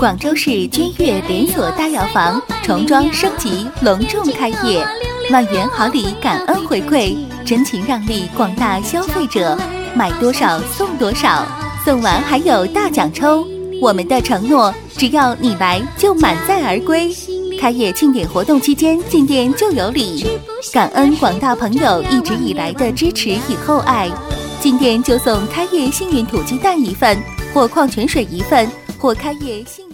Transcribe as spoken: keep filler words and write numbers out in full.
广州市君悦连锁大药房重装升级隆重开业，万元好礼感恩回馈，真情让利广大消费者，买多少送多少，送完还有大奖抽。我们的承诺，只要你来就满载而归。开业庆典活动期间进店就有礼，感恩广大朋友一直以来的支持与厚爱。进店就送开业幸运土鸡蛋一份，或矿泉水一份，或开业幸运